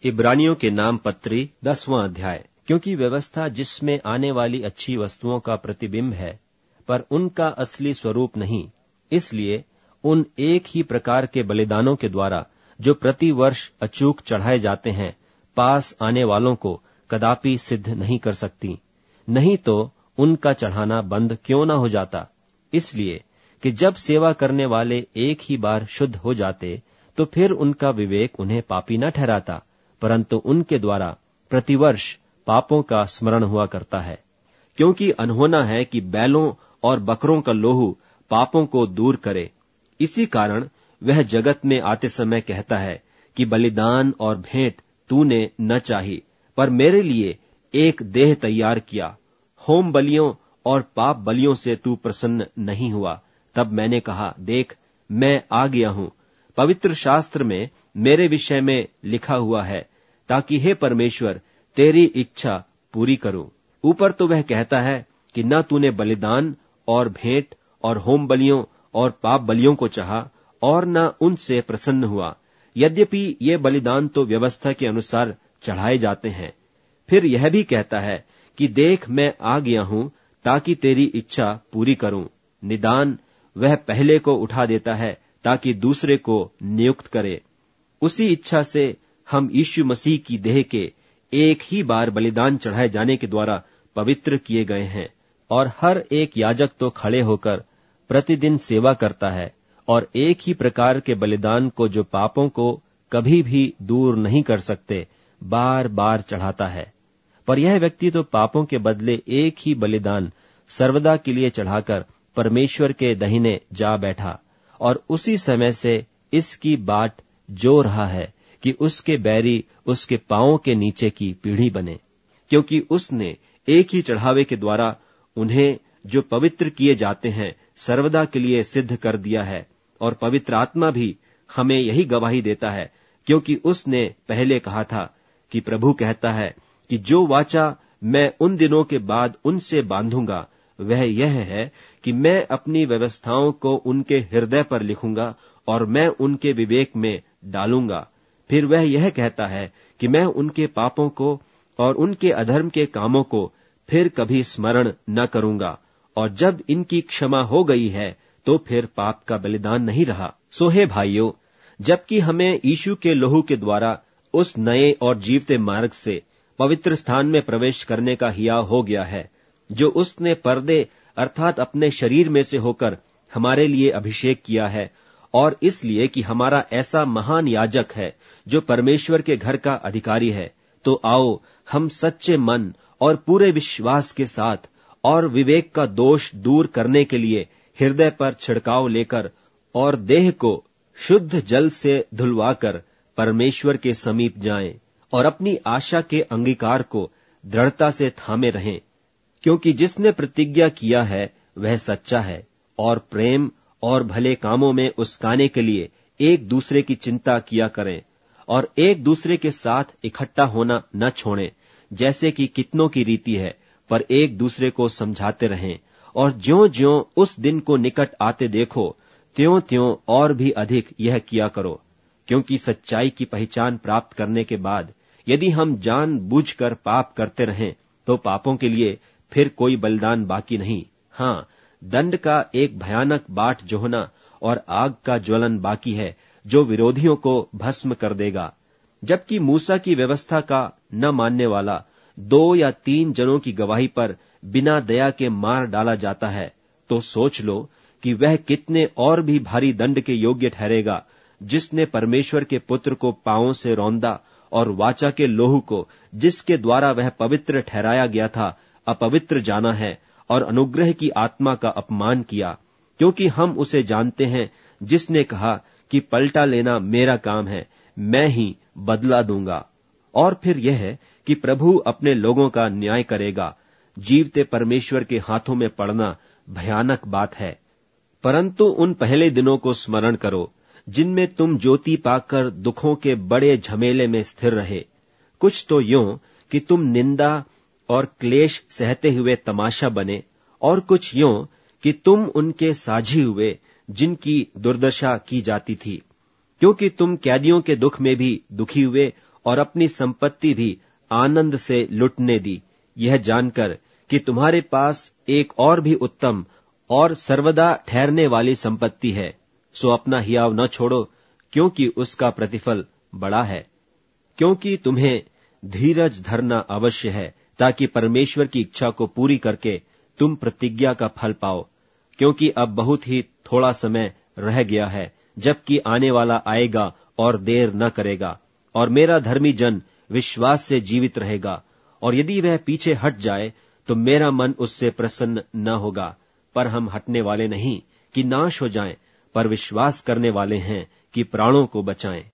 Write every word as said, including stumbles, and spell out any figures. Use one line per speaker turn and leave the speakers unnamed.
इब्रानियों के नाम पत्री दसवां अध्याय। क्योंकि व्यवस्था जिसमें आने वाली अच्छी वस्तुओं का प्रतिबिंब है, पर उनका असली स्वरूप नहीं, इसलिए उन एक ही प्रकार के बलिदानों के द्वारा जो प्रति वर्ष अचूक चढ़ाए जाते हैं, पास आने वालों को कदापि सिद्ध नहीं कर सकती। नहीं तो उनका चढ़ाना बंद क्यों न हो जाता। इसलिए कि जब सेवा करने वाले एक ही बार शुद्ध हो जाते, तो फिर उनका विवेक उन्हें पापी न ठहराता, परंतु उनके द्वारा प्रतिवर्ष पापों का स्मरण हुआ करता है। क्योंकि अनहोना है कि बैलों और बकरों का लोहू पापों को दूर करे। इसी कारण वह जगत में आते समय कहता है कि बलिदान और भेंट तूने न चाही, पर मेरे लिए एक देह तैयार किया। होम बलियों और पाप बलियों से तू प्रसन्न नहीं हुआ। तब मैंने कहा, देख, मैं आ गया हूं। पवित्र शास्त्र में मेरे विषय में लिखा हुआ है, ताकि हे परमेश्वर तेरी इच्छा पूरी करूं। ऊपर तो वह कहता है कि न तूने बलिदान और भेंट और होम बलियों और पाप बलियों को चाहा और न उनसे प्रसन्न हुआ। यद्यपि ये बलिदान तो व्यवस्था के अनुसार चढ़ाए जाते हैं। फिर यह भी कहता है कि देख, मैं आ गया हूं ताकि तेरी इच्छा पूरी करूं। निदान वह पहले को उठा देता है ताकि दूसरे को नियुक्त करे। उसी इच्छा से हम यीशु मसीह की देह के एक ही बार बलिदान चढ़ाए जाने के द्वारा पवित्र किए गए हैं। और हर एक याजक तो खड़े होकर प्रतिदिन सेवा करता है और एक ही प्रकार के बलिदान को, जो पापों को कभी भी दूर नहीं कर सकते, बार बार चढ़ाता है। पर यह व्यक्ति तो पापों के बदले एक ही बलिदान सर्वदा के लिए चढ़ाकर परमेश्वर के दाहिने जा बैठा, और उसी समय से इसकी बाट जो रहा है कि उसके बैरी उसके पांवों के नीचे की पीढ़ी बने। क्योंकि उसने एक ही चढ़ावे के द्वारा उन्हें जो पवित्र किए जाते हैं सर्वदा के लिए सिद्ध कर दिया है। और पवित्र आत्मा भी हमें यही गवाही देता है, क्योंकि उसने पहले कहा था कि प्रभु कहता है कि जो वाचा मैं उन दिनों के बाद उनसे बांधूंगा, वह यह है कि मैं अपनी व्यवस्थाओं को उनके हृदय पर लिखूंगा और मैं उनके विवेक में डालूंगा। फिर वह यह कहता है कि मैं उनके पापों को और उनके अधर्म के कामों को फिर कभी स्मरण न करूंगा। और जब इनकी क्षमा हो गई है, तो फिर पाप का बलिदान नहीं रहा। सो हे भाइयों, जबकि हमें यीशु के लहू के द्वारा उस नए और जीवते मार्ग से पवित्र स्थान में प्रवेश करने का हियाव हो गया है, जो उसने पर्दे अर्थात अपने शरीर में से होकर हमारे लिए अभिषेक किया है, और इसलिए कि हमारा ऐसा महान याजक है जो परमेश्वर के घर का अधिकारी है, तो आओ हम सच्चे मन और पूरे विश्वास के साथ और विवेक का दोष दूर करने के लिए हृदय पर छिड़काव लेकर और देह को शुद्ध जल से धुलवाकर परमेश्वर के समीप जाएं और अपनी आशा के अंगीकार को दृढ़ता से थामे रहें। क्योंकि जिसने प्रतिज्ञा किया है वह सच्चा है, और प्रेम और भले कामों में उस्काने के लिए एक दूसरे की चिंता किया करें, और एक दूसरे के साथ इकट्ठा होना न छोड़ें, जैसे कि कितनों की रीति है, पर एक दूसरे को समझाते रहें। और ज्यों ज्यों उस दिन को निकट आते देखो, त्यों त्यों और भी अधिक यह किया करो। क्योंकि सच्चाई की पहचान प्राप्त करने के बाद यदि हम जान बूझकर पाप करते रहें, तो पापों के लिए फिर कोई बलिदान बाकी नहीं। हाँ, दंड का एक भयानक बाट जोहना और आग का ज्वलन बाकी है, जो विरोधियों को भस्म कर देगा। जबकि मूसा की व्यवस्था का न मानने वाला दो या तीन जनों की गवाही पर बिना दया के मार डाला जाता है, तो सोच लो कि वह कितने और भी भारी दंड के योग्य ठहरेगा, जिसने परमेश्वर के पुत्र को पांवों से रौंदा और वाचा के लोहू को, जिसके द्वारा वह पवित्र ठहराया गया था, अपवित्र जाना है और अनुग्रह की आत्मा का अपमान किया। क्योंकि हम उसे जानते हैं जिसने कहा कि पलटा लेना मेरा काम है, मैं ही बदला दूंगा। और फिर यह है कि प्रभु अपने लोगों का न्याय करेगा। जीवते परमेश्वर के हाथों में पड़ना भयानक बात है। परंतु उन पहले दिनों को स्मरण करो, जिनमें तुम ज्योति पाकर दुखों के बड़े झमेले में स्थिर रहे। कुछ तो यूं कि तुम निंदा और क्लेश सहते हुए तमाशा बने, और कुछ यूं कि तुम उनके साझी हुए जिनकी दुर्दशा की जाती थी। क्योंकि तुम कैदियों के दुख में भी दुखी हुए और अपनी संपत्ति भी आनंद से लुटने दी, यह जानकर कि तुम्हारे पास एक और भी उत्तम और सर्वदा ठहरने वाली संपत्ति है। सो अपना हियाव न छोड़ो, क्योंकि उसका प्रतिफल बड़ा है। क्योंकि तुम्हें धीरज धरना अवश्य है, ताकि परमेश्वर की इच्छा को पूरी करके तुम प्रतिज्ञा का फल पाओ। क्योंकि अब बहुत ही थोड़ा समय रह गया है, जबकि आने वाला आएगा और देर न करेगा, और मेरा धर्मी जन विश्वास से जीवित रहेगा। और यदि वह पीछे हट जाए तो मेरा मन उससे प्रसन्न न होगा। पर हम हटने वाले नहीं कि नाश हो जाएं, पर विश्वास करने वाले हैं कि प्राणों को बचाएं।